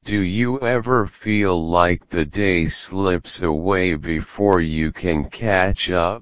Do you ever feel like the day slips away before you can catch up?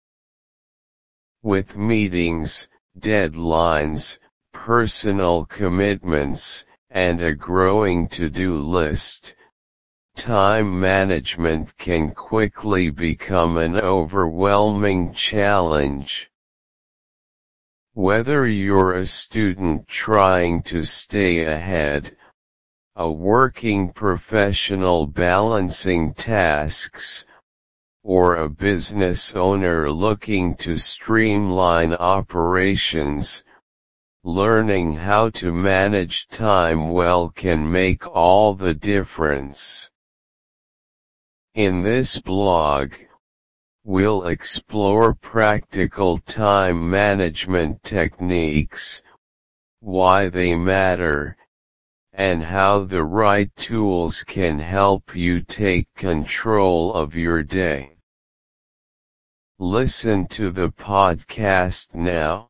With meetings, deadlines, personal commitments, and a growing to-do list, time management can quickly become an overwhelming challenge. Whether you're a student trying to stay ahead, a working professional balancing tasks, or a business owner looking to streamline operations, learning how to manage time well can make all the difference. In this blog, we'll explore practical time management techniques, why they matter, and how the right tools can help you take control of your day. Listen to the podcast now.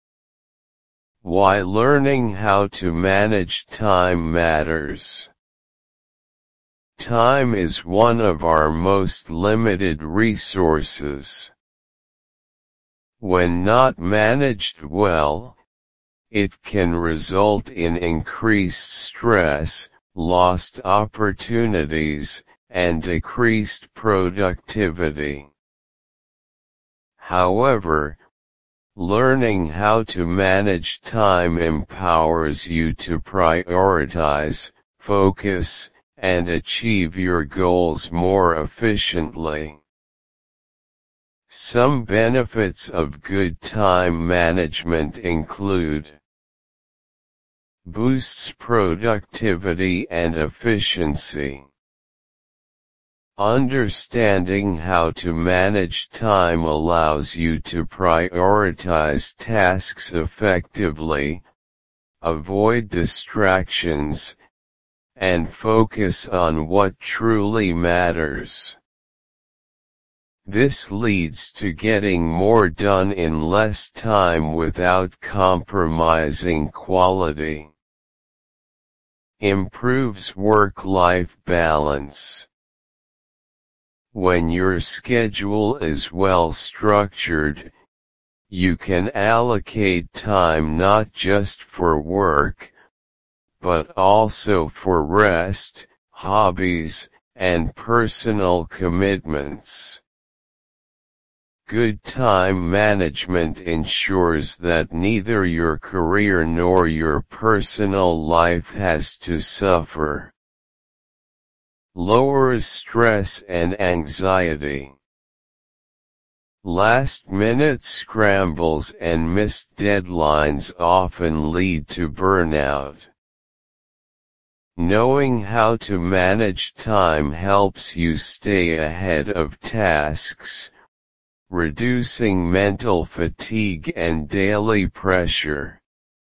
Why learning how to manage time matters. Time is one of our most limited resources. When not managed well, it can result in increased stress, lost opportunities, and decreased productivity. However, learning how to manage time empowers you to prioritize, focus, and achieve your goals more efficiently. Some benefits of good time management include: boosts productivity and efficiency. Understanding how to manage time allows you to prioritize tasks effectively, avoid distractions, and focus on what truly matters. This leads to getting more done in less time without compromising quality. Improves work-life balance. When your schedule is well structured, you can allocate time not just for work, but also for rest, hobbies, and personal commitments. Good time management ensures that neither your career nor your personal life has to suffer. Lowers stress and anxiety. Last-minute scrambles and missed deadlines often lead to burnout. Knowing how to manage time helps you stay ahead of tasks, reducing mental fatigue and daily pressure.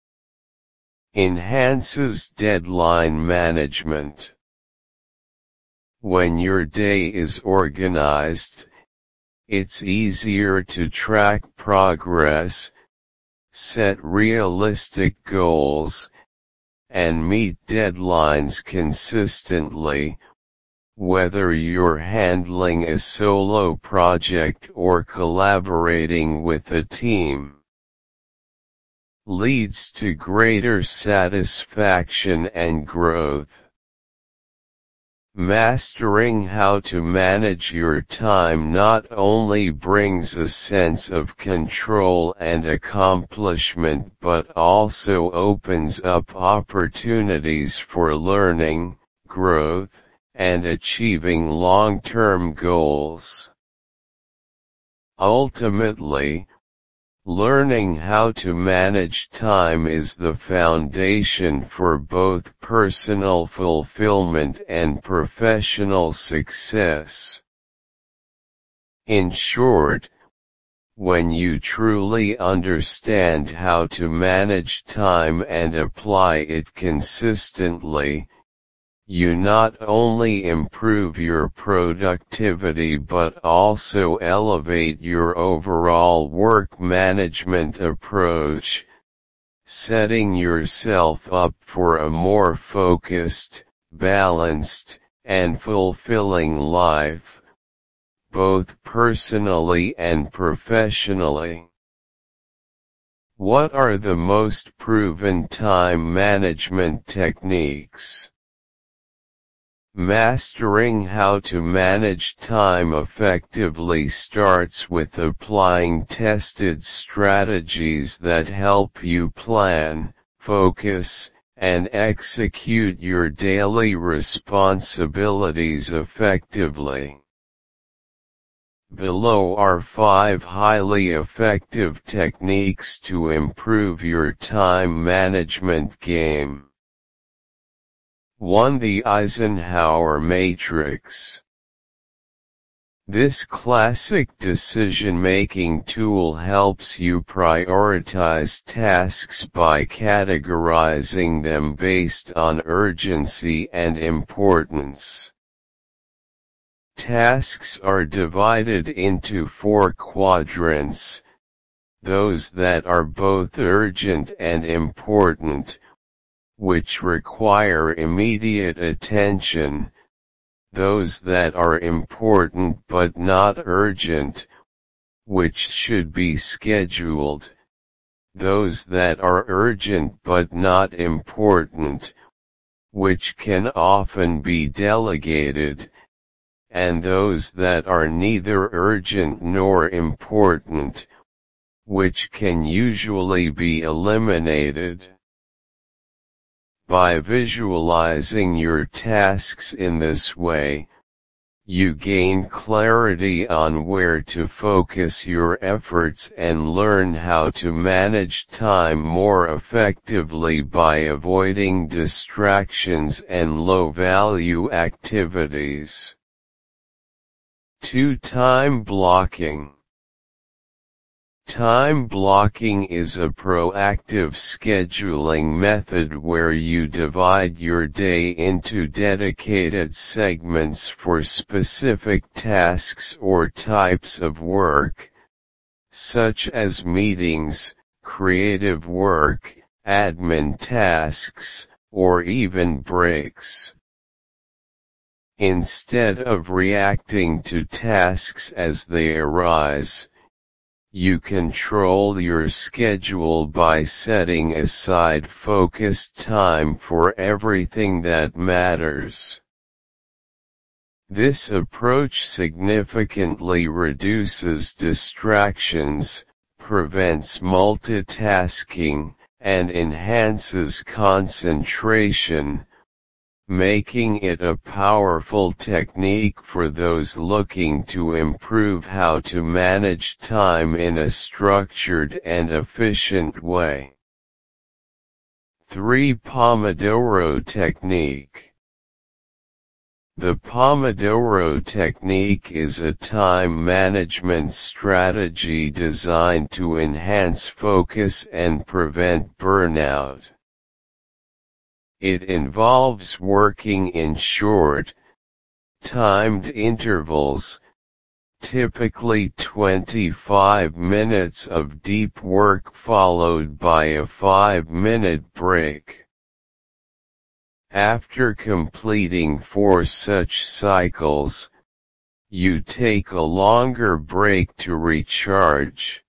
Enhances deadline management. When your day is organized, it's easier to track progress, set realistic goals, and meet deadlines consistently, whether you're handling a solo project or collaborating with a team. Leads to greater satisfaction and growth. Mastering how to manage your time not only brings a sense of control and accomplishment but also opens up opportunities for learning, growth, and achieving long-term goals. Ultimately, learning how to manage time is the foundation for both personal fulfillment and professional success. In short, when you truly understand how to manage time and apply it consistently, you not only improve your productivity but also elevate your overall work management approach, setting yourself up for a more focused, balanced, and fulfilling life, both personally and professionally. What are the most proven time management techniques? Mastering how to manage time effectively starts with applying tested strategies that help you plan, focus, and execute your daily responsibilities effectively. Below are 5 highly effective techniques to improve your time management game. 1. The Eisenhower Matrix. This classic decision-making tool helps you prioritize tasks by categorizing them based on urgency and importance. Tasks are divided into 4 quadrants: those that are both urgent and important, which require immediate attention; those that are important but not urgent, which should be scheduled; those that are urgent but not important, which can often be delegated; and those that are neither urgent nor important, which can usually be eliminated. By visualizing your tasks in this way, you gain clarity on where to focus your efforts and learn how to manage time more effectively by avoiding distractions and low-value activities. 2. Time blocking. Time blocking is a proactive scheduling method where you divide your day into dedicated segments for specific tasks or types of work, such as meetings, creative work, admin tasks, or even breaks. Instead of reacting to tasks as they arise, you control your schedule by setting aside focused time for everything that matters. This approach significantly reduces distractions, prevents multitasking, and enhances concentration, making it a powerful technique for those looking to improve how to manage time in a structured and efficient way. 3. Pomodoro Technique. The Pomodoro technique is a time management strategy designed to enhance focus and prevent burnout. It involves working in short, timed intervals, typically 25 minutes of deep work followed by a 5-minute break. After completing 4 such cycles, you take a longer break to recharge.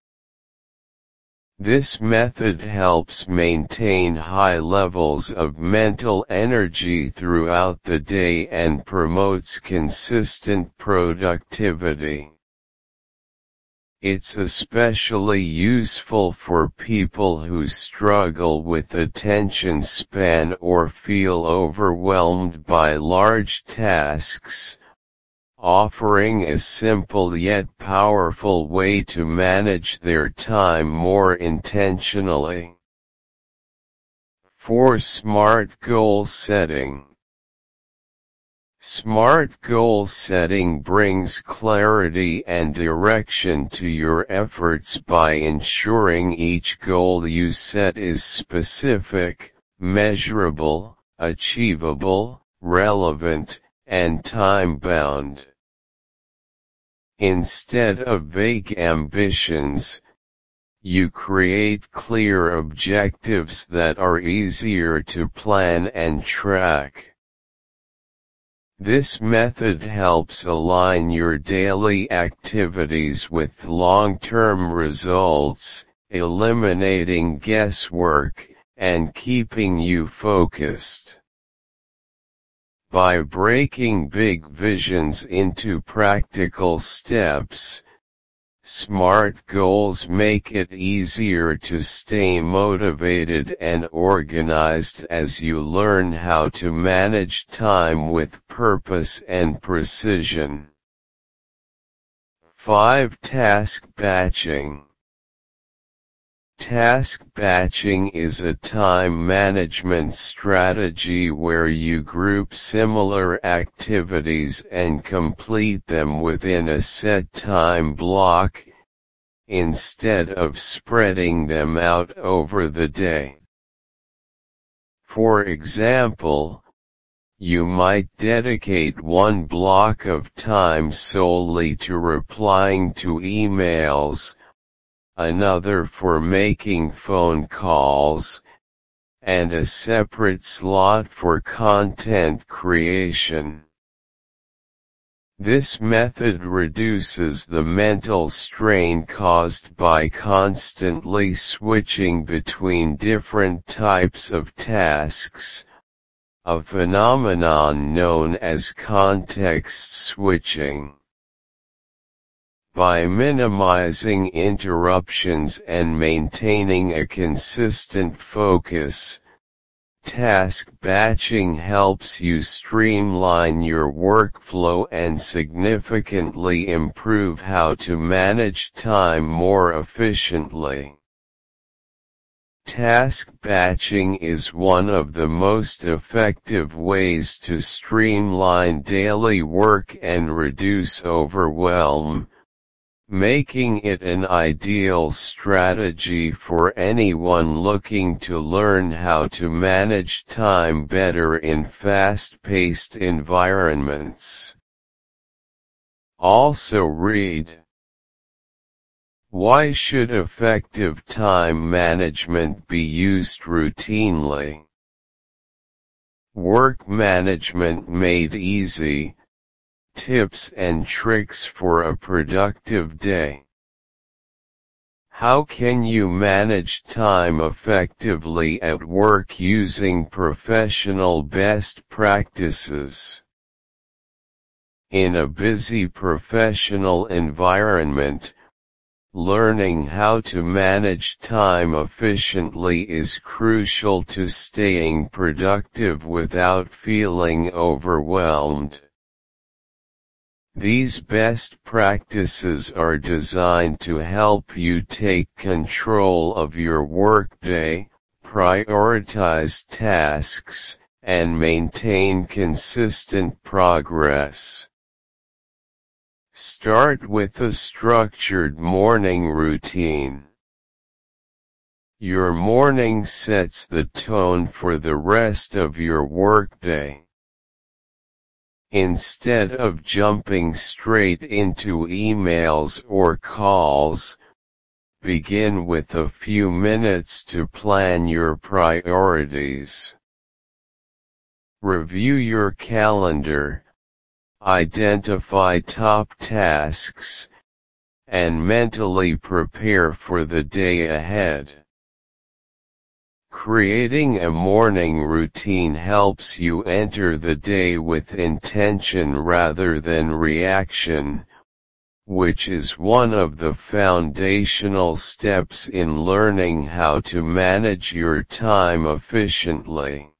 This method helps maintain high levels of mental energy throughout the day and promotes consistent productivity. It's especially useful for people who struggle with attention span or feel overwhelmed by large tasks, offering a simple yet powerful way to manage their time more intentionally. 4. Smart Goal Setting. Smart goal setting brings clarity and direction to your efforts by ensuring each goal you set is specific, measurable, achievable, relevant, and time-bound. Instead of vague ambitions, you create clear objectives that are easier to plan and track. This method helps align your daily activities with long-term results, eliminating guesswork, and keeping you focused. By breaking big visions into practical steps, SMART goals make it easier to stay motivated and organized as you learn how to manage time with purpose and precision. 5. Task batching. Task batching is a time management strategy where you group similar activities and complete them within a set time block, instead of spreading them out over the day. For example, you might dedicate one block of time solely to replying to emails, another for making phone calls, and a separate slot for content creation. This method reduces the mental strain caused by constantly switching between different types of tasks, a phenomenon known as context switching. By minimizing interruptions and maintaining a consistent focus, task batching helps you streamline your workflow and significantly improve how to manage time more efficiently. Task batching is one of the most effective ways to streamline daily work and reduce overwhelm, making it an ideal strategy for anyone looking to learn how to manage time better in fast-paced environments. Also read: why should effective time management be used routinely? Work management made easy. Tips and tricks for a productive day. How can you manage time effectively at work using professional best practices? In a busy professional environment, learning how to manage time efficiently is crucial to staying productive without feeling overwhelmed. These best practices are designed to help you take control of your workday, prioritize tasks, and maintain consistent progress. Start with a structured morning routine. Your morning sets the tone for the rest of your workday. Instead of jumping straight into emails or calls, begin with a few minutes to plan your priorities. Review your calendar, identify top tasks, and mentally prepare for the day ahead. Creating a morning routine helps you enter the day with intention rather than reaction, which is one of the foundational steps in learning how to manage your time efficiently.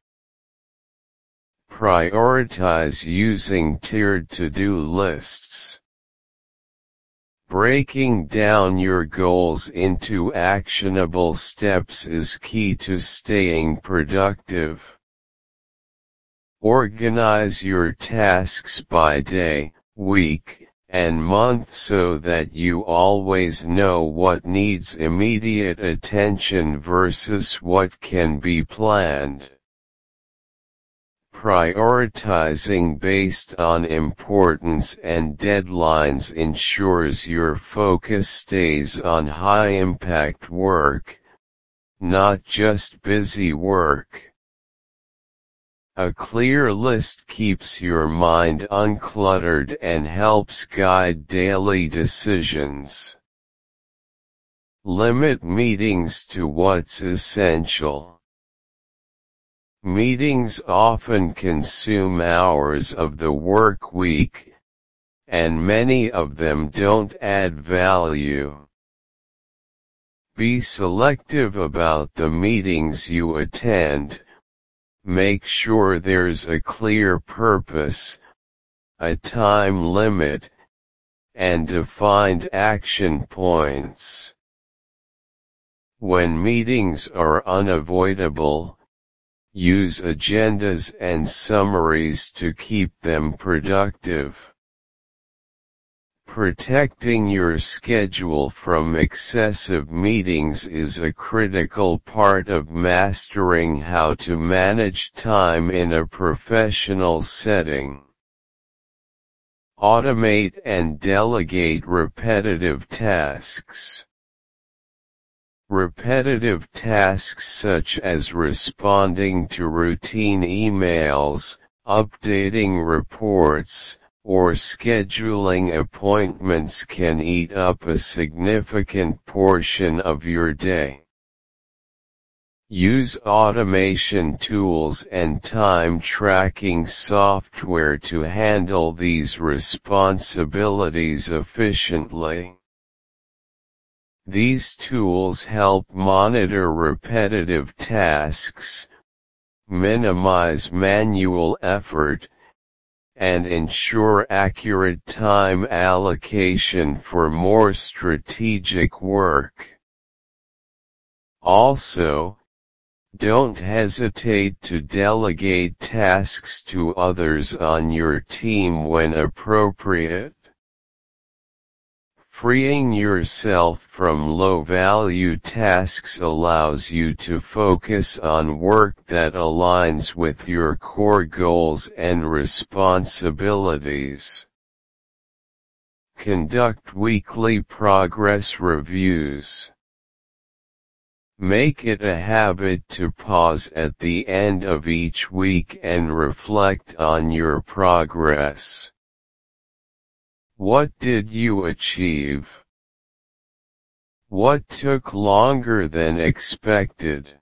Prioritize using tiered to-do lists. Breaking down your goals into actionable steps is key to staying productive. Organize your tasks by day, week, and month so that you always know what needs immediate attention versus what can be planned. Prioritizing based on importance and deadlines ensures your focus stays on high-impact work, not just busy work. A clear list keeps your mind uncluttered and helps guide daily decisions. Limit meetings to what's essential. Meetings often consume hours of the work week, and many of them don't add value. Be selective about the meetings you attend. Make sure there's a clear purpose, a time limit, and defined action points. When meetings are unavoidable, use agendas and summaries to keep them productive. Protecting your schedule from excessive meetings is a critical part of mastering how to manage time in a professional setting. Automate and delegate repetitive tasks. Repetitive tasks such as responding to routine emails, updating reports, or scheduling appointments can eat up a significant portion of your day. Use automation tools and time tracking software to handle these responsibilities efficiently. These tools help monitor repetitive tasks, minimize manual effort, and ensure accurate time allocation for more strategic work. Also, don't hesitate to delegate tasks to others on your team when appropriate. Freeing yourself from low-value tasks allows you to focus on work that aligns with your core goals and responsibilities. Conduct weekly progress reviews. Make it a habit to pause at the end of each week and reflect on your progress. What did you achieve? What took longer than expected?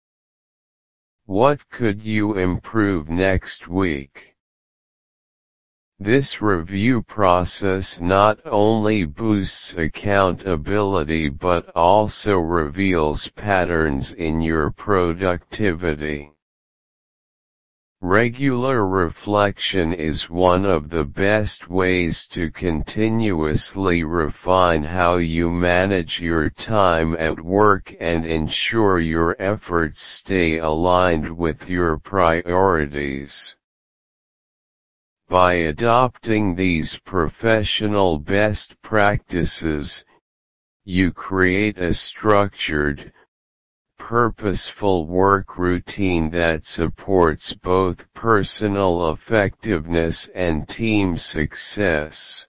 What could you improve next week? This review process not only boosts accountability but also reveals patterns in your productivity. Regular reflection is one of the best ways to continuously refine how you manage your time at work and ensure your efforts stay aligned with your priorities. By adopting these professional best practices, you create a structured, purposeful work routine that supports both personal effectiveness and team success.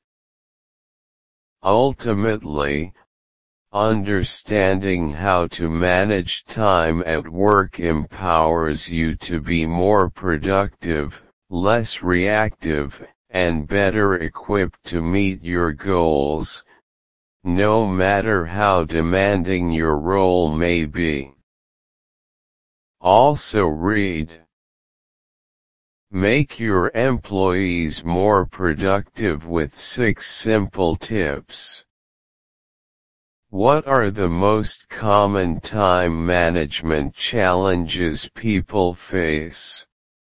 Ultimately, understanding how to manage time at work empowers you to be more productive, less reactive, and better equipped to meet your goals, no matter how demanding your role may be. Also read. Make your employees more productive with 6 simple tips. What are the most common time management challenges people face?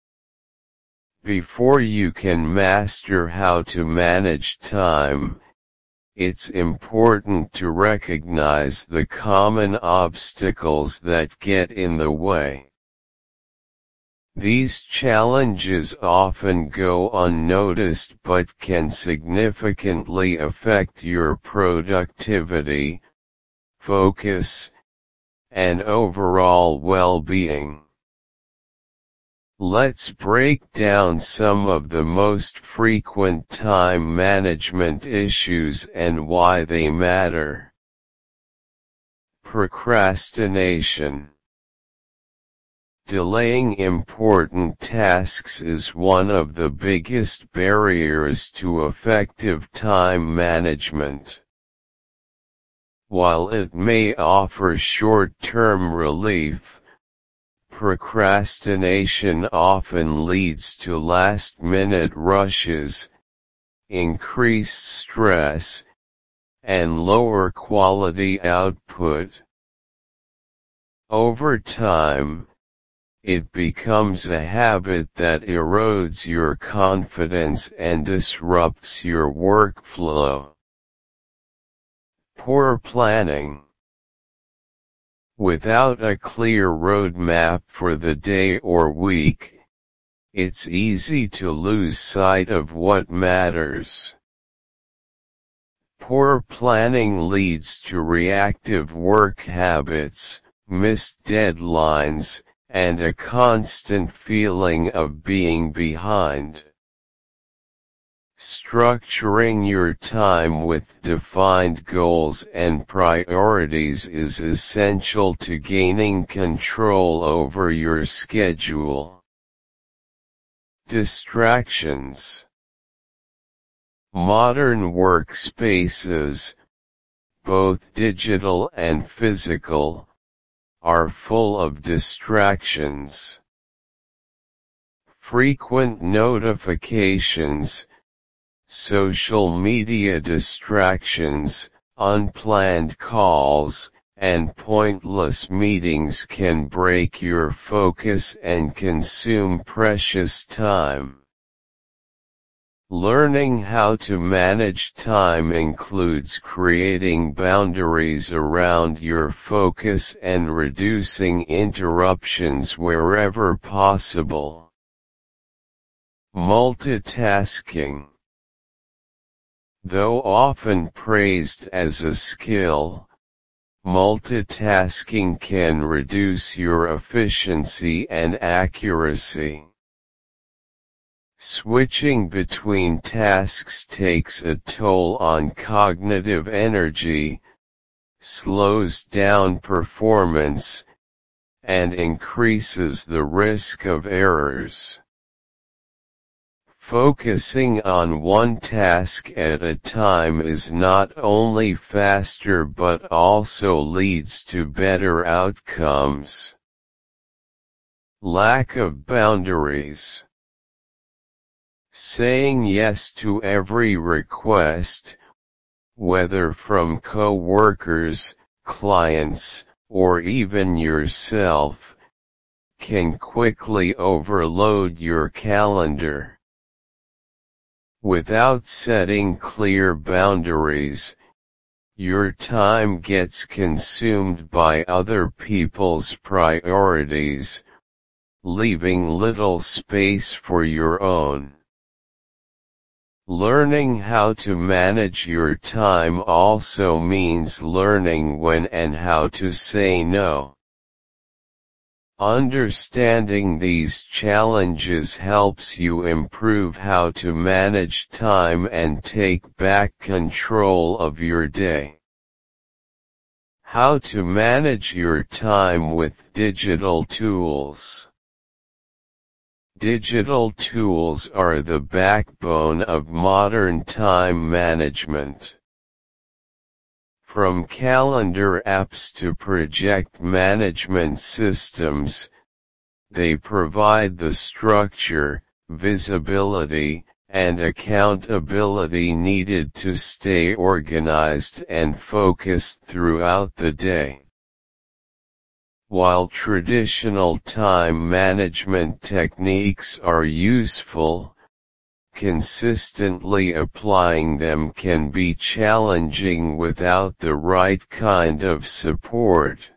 Before you can master how to manage time, it's important to recognize the common obstacles that get in the way. These challenges often go unnoticed but can significantly affect your productivity, focus, and overall well-being. Let's break down some of the most frequent time management issues and why they matter. Procrastination. Delaying important tasks is one of the biggest barriers to effective time management. While it may offer short-term relief, procrastination often leads to last-minute rushes, increased stress, and lower quality output. Over time, it becomes a habit that erodes your confidence and disrupts your workflow. Poor planning. Without a clear roadmap for the day or week, it's easy to lose sight of what matters. Poor planning leads to reactive work habits, missed deadlines, and a constant feeling of being behind. Structuring your time with defined goals and priorities is essential to gaining control over your schedule. Distractions. Modern workspaces, both digital and physical, are full of distractions. Frequent notifications, social media distractions, unplanned calls, and pointless meetings can break your focus and consume precious time. Learning how to manage time includes creating boundaries around your focus and reducing interruptions wherever possible. Multitasking. Though often praised as a skill, multitasking can reduce your efficiency and accuracy. Switching between tasks takes a toll on cognitive energy, slows down performance, and increases the risk of errors. Focusing on one task at a time is not only faster but also leads to better outcomes. Lack of boundaries. Saying yes to every request, whether from co-workers, clients, or even yourself, can quickly overload your calendar. Without setting clear boundaries, your time gets consumed by other people's priorities, leaving little space for your own. Learning how to manage your time also means learning when and how to say no. Understanding these challenges helps you improve how to manage time and take back control of your day. How to manage your time with digital tools. Digital tools are the backbone of modern time management. From calendar apps to project management systems, they provide the structure, visibility, and accountability needed to stay organized and focused throughout the day. While traditional time management techniques are useful, consistently applying them can be challenging without the right kind of support.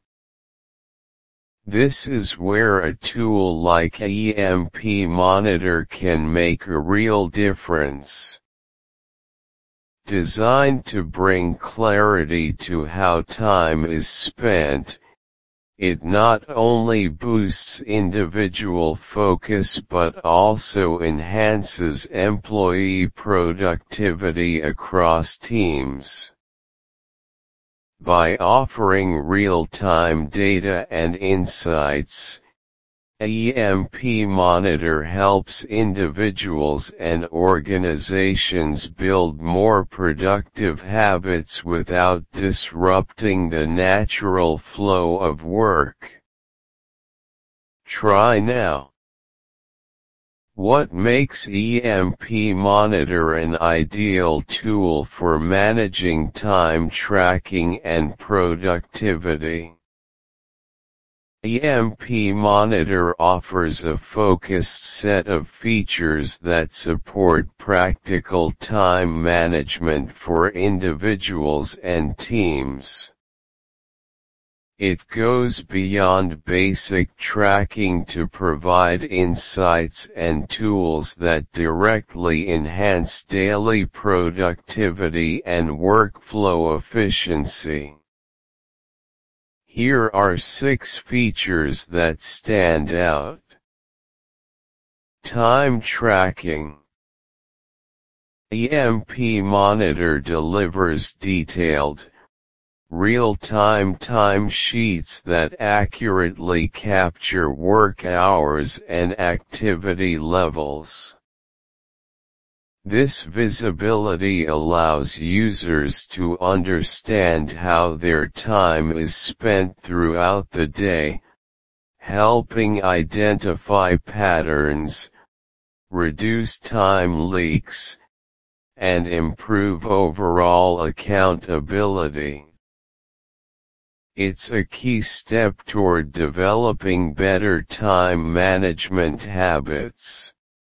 This is where a tool like EMP Monitor can make a real difference. Designed to bring clarity to how time is spent, it not only boosts individual focus but also enhances employee productivity across teams. By offering real-time data and insights, EMP Monitor helps individuals and organizations build more productive habits without disrupting the natural flow of work. Try now. What makes EMP Monitor an ideal tool for managing time tracking and productivity? EMP Monitor offers a focused set of features that support practical time management for individuals and teams. It goes beyond basic tracking to provide insights and tools that directly enhance daily productivity and workflow efficiency. Here are 6 features that stand out. Time tracking. EMP Monitor delivers detailed, real-time timesheets that accurately capture work hours and activity levels. This visibility allows users to understand how their time is spent throughout the day, helping identify patterns, reduce time leaks, and improve overall accountability. It's a key step toward developing better time management habits.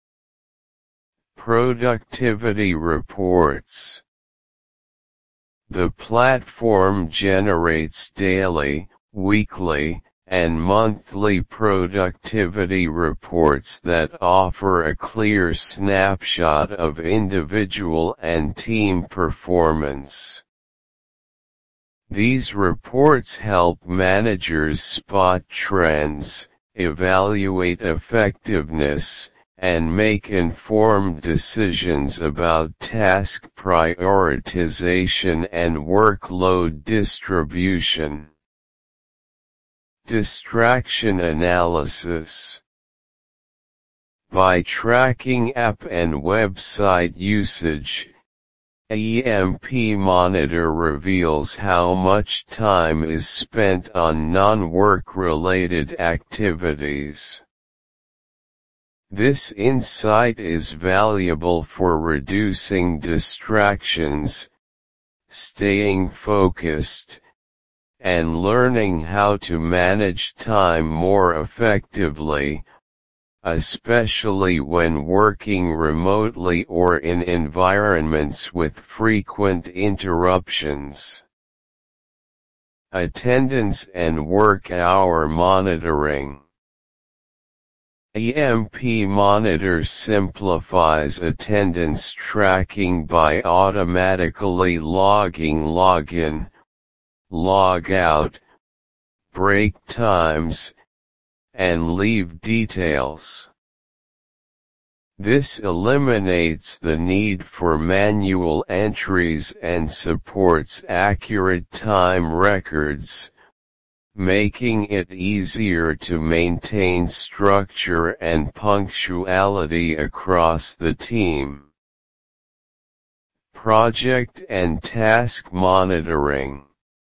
Productivity reports. The platform generates daily, weekly, and monthly productivity reports that offer a clear snapshot of individual and team performance. These reports help managers spot trends, evaluate effectiveness, and make informed decisions about task prioritization and workload distribution. Distraction analysis. By tracking app and website usage, EMP Monitor reveals how much time is spent on non-work-related activities. This insight is valuable for reducing distractions, staying focused, and learning how to manage time more effectively, especially when working remotely or in environments with frequent interruptions. Attendance and work hour monitoring. EMP Monitor simplifies attendance tracking by automatically logging login, logout, break times, and leave details. This eliminates the need for manual entries and supports accurate time records, making it easier to maintain structure and punctuality across the team. Project and task monitoring.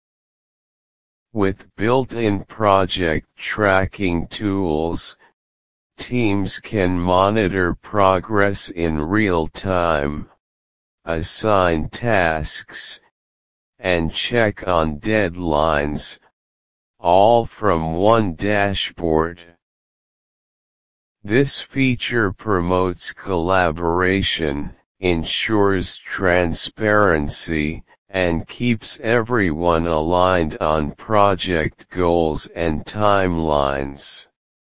With built-in project tracking tools, teams can monitor progress in real time, assign tasks, and check on deadlines, all from one dashboard. This feature promotes collaboration, ensures transparency, and keeps everyone aligned on project goals and timelines.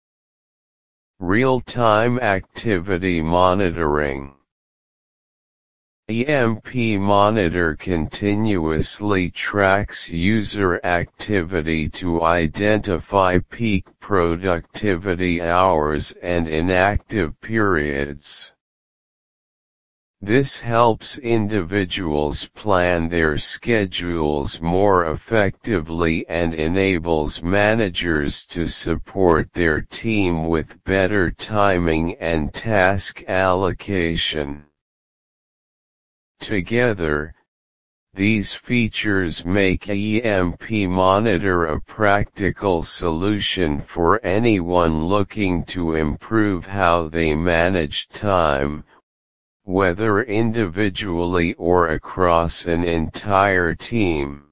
Real-time activity monitoring. EMP Monitor continuously tracks user activity to identify peak productivity hours and inactive periods. This helps individuals plan their schedules more effectively and enables managers to support their team with better timing and task allocation. Together, these features make EMP Monitor a practical solution for anyone looking to improve how they manage time, whether individually or across an entire team.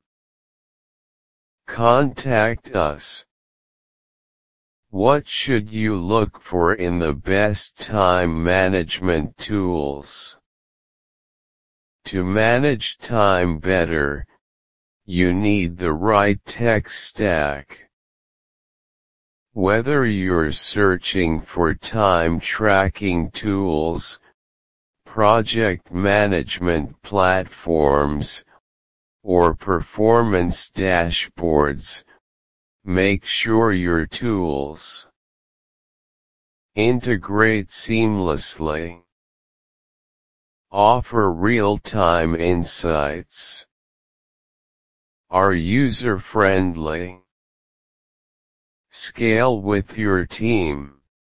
Contact us. What should you look for in the best time management tools? To manage time better, you need the right tech stack. Whether you're searching for time tracking tools, project management platforms, or performance dashboards, make sure your tools integrate seamlessly, offer real-time insights, are user-friendly, scale with your team.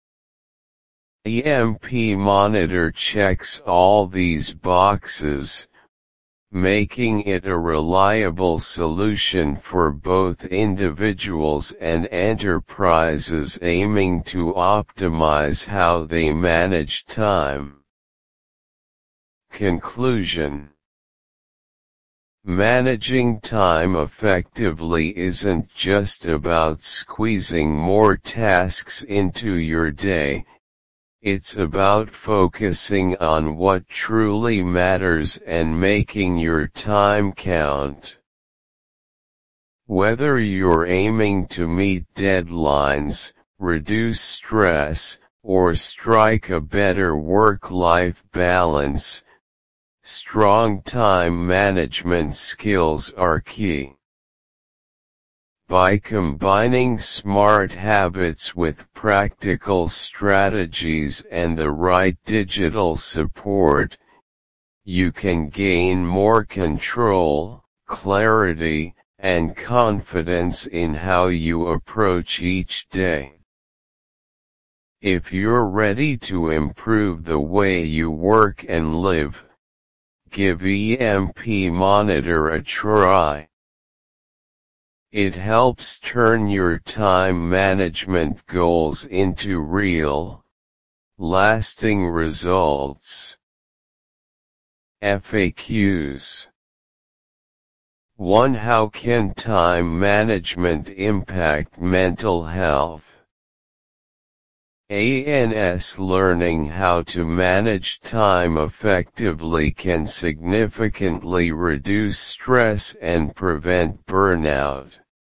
EMP Monitor checks all these boxes, making it a reliable solution for both individuals and enterprises aiming to optimize how they manage time. Conclusion: managing time effectively isn't just about squeezing more tasks into your day. It's about focusing on what truly matters and making your time count. Whether you're aiming to meet deadlines, reduce stress, or strike a better work-life balance, strong time management skills are key. By combining smart habits with practical strategies and the right digital support, you can gain more control, clarity, and confidence in how you approach each day. If you're ready to improve the way you work and live, give EMP Monitor a try. It helps turn your time management goals into real, lasting results. FAQs. 1. How can time management impact mental health? Learning how to manage time effectively can significantly reduce stress and prevent burnout.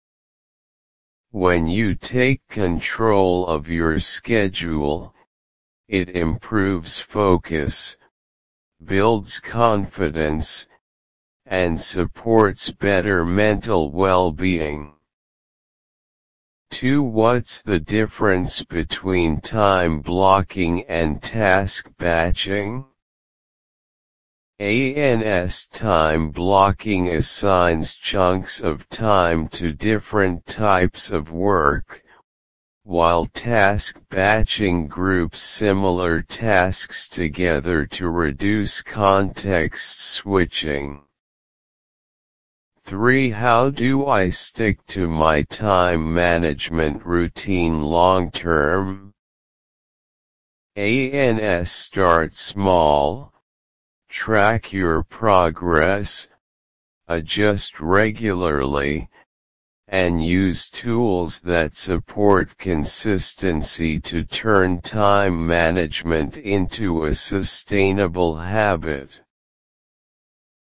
When you take control of your schedule, it improves focus, builds confidence, and supports better mental well-being. 2. What's the difference between time blocking and task batching? Time blocking assigns chunks of time to different types of work, while task batching groups similar tasks together to reduce context switching. 3. How do I stick to my time management routine long term? Start small, track your progress, adjust regularly, and use tools that support consistency to turn time management into a sustainable habit.